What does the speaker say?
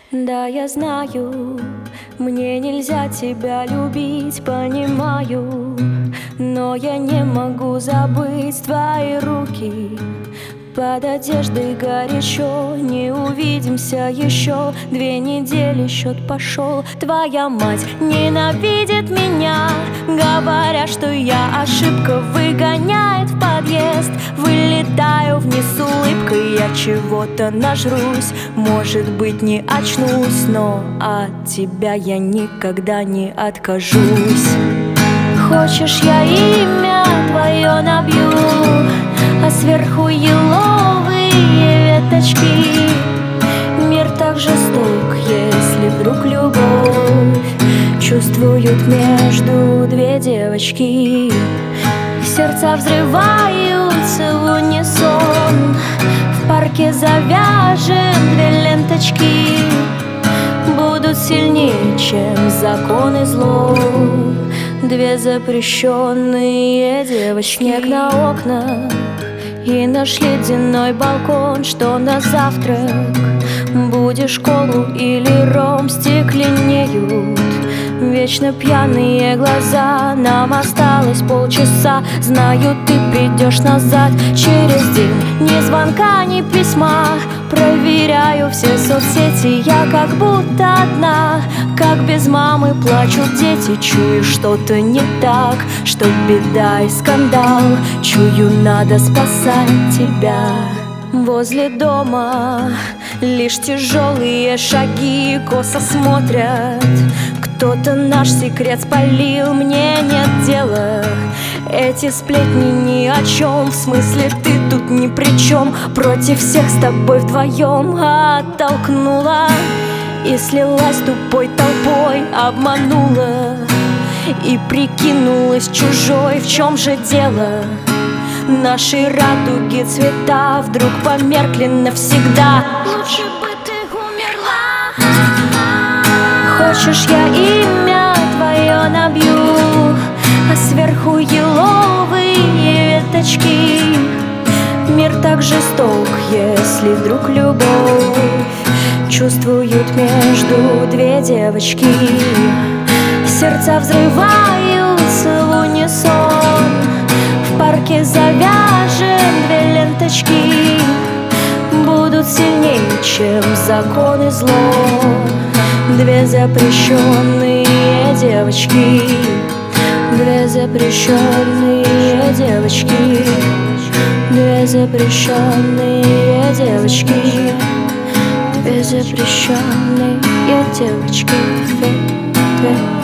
Да, я знаю, мне нельзя тебя любить, понимаю, но я не могу забыть твои руки. Под одеждой горячо, не увидимся еще. 2 недели, счет пошел. Твоя мать ненавидит меня, говоря, что я ошибка, выгоняет в подъезд. Вылетаю вниз с улыбкой, я чего-то нажрусь. Может быть, не очнусь, но от тебя я никогда не откажусь. Хочешь, я имя твое набью, а сверху еловые веточки. Мир так жесток, если вдруг любовь чувствуют между 2 девочки. Сердца взрываются в унисон, в парке завяжем 2 ленточки. Будут сильнее, чем законы зло 2 запрещенные девочки. Снег на окнах и наш ледяной балкон. Что на завтрак? Будешь колу или ром? Стекленеют вечно пьяные глаза. Нам осталось полчаса, знаю, ты придешь назад через день. Ни звонка, ни письма, проверяю все соцсети. Я как будто одна, как без мамы плачут дети. Чую, что-то не так, что беда и скандал. Чую, надо спасать тебя. Возле дома лишь тяжелые шаги косо смотрят. Кто-то наш секрет спалил, мне нет дела. Эти сплетни ни о чем, в смысле ты тут ни при чем. Против всех с тобой вдвоем оттолкнула и слилась тупой толпой, обманула и прикинулась чужой. В чем же дело? Наши радуги цвета вдруг померкли навсегда. Лучше бы ты умерла. Хочешь, я имя твое набью, а сверху еловые веточки. Мир так жесток, если вдруг любовь чувствуют между 2 девочки. Сердца взрываются в унисон, в парке завяжем 2 ленточки. Будут сильнее, чем законы зло 2 запрещенные девочки. 2 запрещенные девочки. 2 запрещенные девочки. 2 запрещенные девочки. 2